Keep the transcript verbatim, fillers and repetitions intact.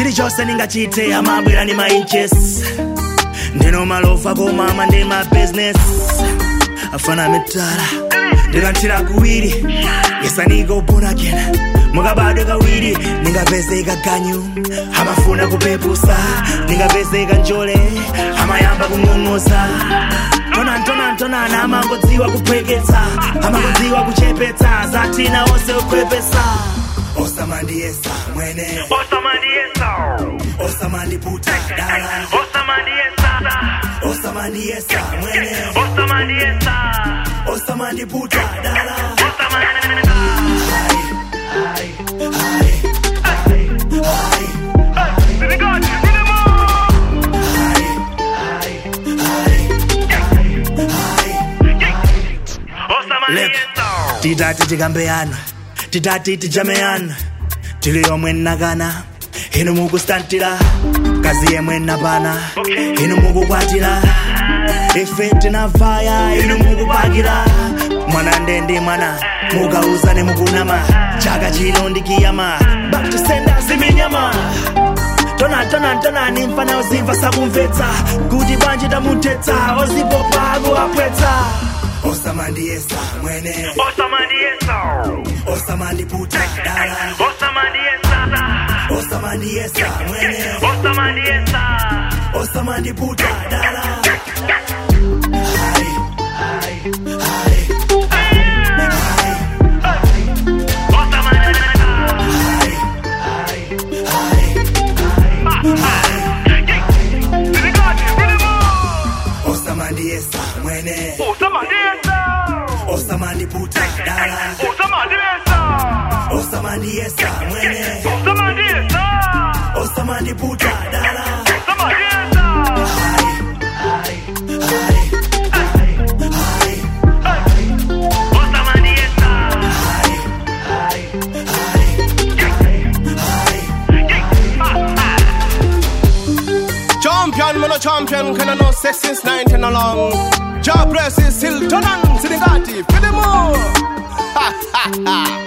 chili chose ningachite amabwera ni my inches ndino malofa komama ndi my business afana mitala ndikantira kuwiri yesaniko born again mukabadwe kawiri ningapezeka ganyu amafuna kupepusa ningapezeka njole amayamba kung'ong'osa tona tona tona na amangodziwa kupweketsa amangodziwa kuchepetsa zatina onse ukwepesa osamandiyesa mwene osamandiyesa osamandiputa dala osamandiyesa osamandiyesa mwene osamandiyesa osamandiputa dala osamandiyesa titati tikambeana titati tijameana tili yomwe nakana inu mukustantira kazi yemwe napana inu mukukwatira ife tinavaya inu mukupakira mwana ndendi mwana mukauzane mukunama chaka chino ndikiyama back to sender ziminyama tona tona tona ni mfana uzimva sakumvetsa kuti banji tamutetsa ozipopa akuapwetsa osamandiyesa mwene osamandiyesa osamandiputa dala osamandiyesa osamandiyesa mwene osamandiyesa osamandiputa dala osamandiyesa mwene osamandiyesa osamandiputa dala osamandiyesa osamandiyesa mwene osamandiyesa osamandiputa dala osamandiyesa Champion, man a champion, can I know sex since nineteen along. Job press is still turn on, Sinigati, for the more. Ha ha ha.